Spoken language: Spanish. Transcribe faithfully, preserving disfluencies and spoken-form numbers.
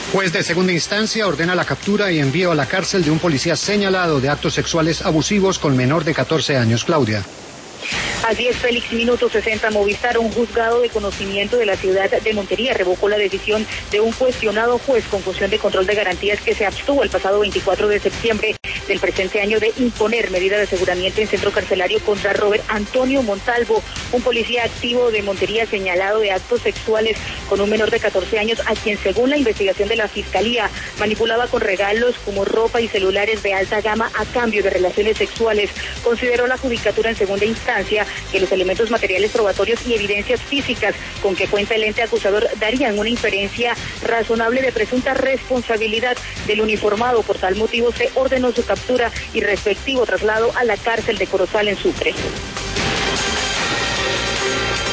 Juez de segunda instancia ordena la captura y envío a la cárcel de un policía señalado de actos sexuales abusivos con menor de catorce años. Claudia. A diez Félix Minuto sesenta Movistar, un juzgado de conocimiento de la ciudad de Montería revocó la decisión de un cuestionado juez con función de control de garantías que se abstuvo el pasado veinticuatro de septiembre del presente año de imponer medida de aseguramiento en centro carcelario contra Robert Antonio Montalvo, un policía activo de Montería señalado de actos sexuales con un menor de catorce años, a quien según la investigación de la Fiscalía manipulaba con regalos como ropa y celulares de alta gama a cambio de relaciones sexuales. Consideró la judicatura en segunda instancia que los elementos materiales probatorios y evidencias físicas con que cuenta el ente acusador darían una inferencia razonable de presunta responsabilidad del uniformado. Por tal motivo se ordenó su captura y respectivo traslado a la cárcel de Corozal en Sucre.